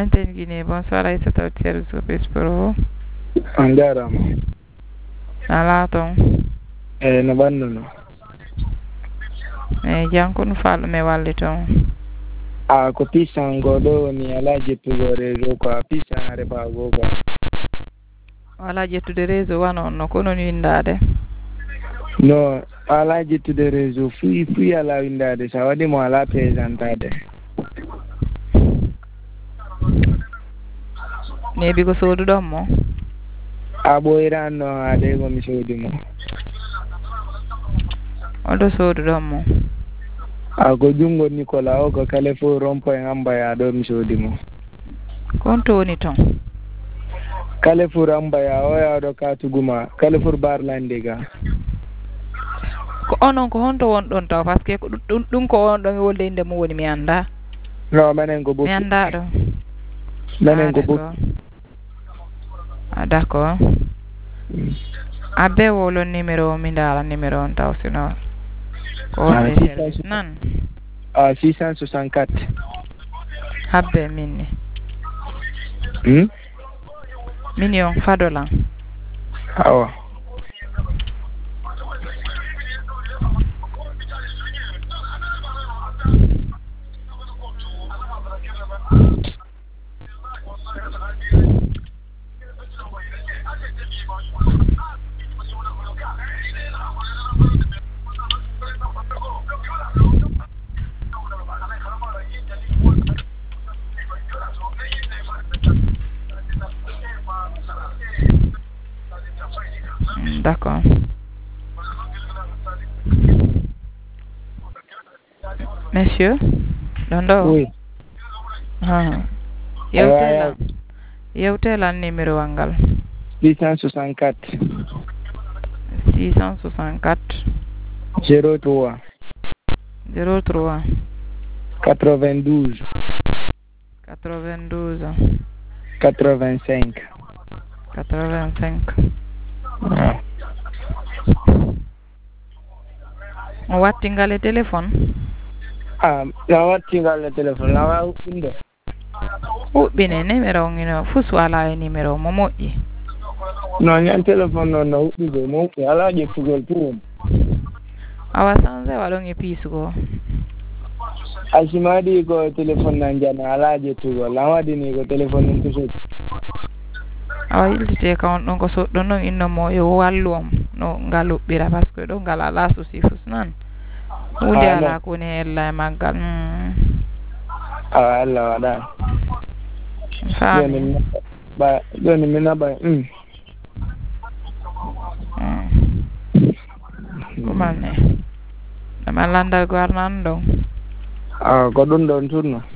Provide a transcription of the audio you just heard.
Antenne Guinée, bonsoir Aïssata Service Office pour vous. On jarama. Ala ton. No ɓannuno. Jankunu falɗo me walli ton. Ko pisan go ɗo woni ala jettugo réseau quoi, pisan refa go quoi. Wala jettude réseau wana on no ko non windade. No, ala jettude réseau fuyi ala windade, sa waɗimo ala présentade. Nebi ko soduɗon mo? A ɓoyranno haade komi soodi mo. Oɗo soduɗon mo? Ko jungo Nicolas o ko kale fo rond-point Ambaya ɗo mi soodi mo. Kon to woni ton? Carrefour Ambaya o yawɗo Katuguma, Carrefour Barlandiga. Ko onon ko honto wonɗon taw par ce que ko ɗum ko on ɗon wolde inde mo woni mi anda. No, menen ko mi anda ɗo. Menen ko Bokki. D'accord. Abbe wolon numéro mi ndala numéro on taw sino ko wonde service nan. 664. Habbe minni. Mignon fadolan. Awa. D'accord. Monsieur, Dondo. Oui. Yewtelan numéro wangal. 664. 664. 03. 03. 92. 92. 85. 85. O wattingal e téléphone? Na wattingal e téléphone, na wawi huɓɓinde. Huɓɓine numéro ngino fus wala e numéro mo moƴƴi. Non, ñan téléphone noon no huɓɓude mo huɓɓi ala ƴettugol pour. Awa sanse waɗon e piisugo. Asimaɗi ko téléphone nan jana ala ƴettugol, an waɗini ko téléphone num tusoti. Awa yiltite ka on ɗon ko soɗɗo noon innomo yo wallu om no ngal huɓɓira par ce que ɗo ngal ala souci fus nan. Hunde ala ko woni hella e maggal. Allah waɗa. Faami. Joni mi naɓa. Kumal ne. Ɗama landal go arnan ɗon. Ko ɗum ɗon tunno.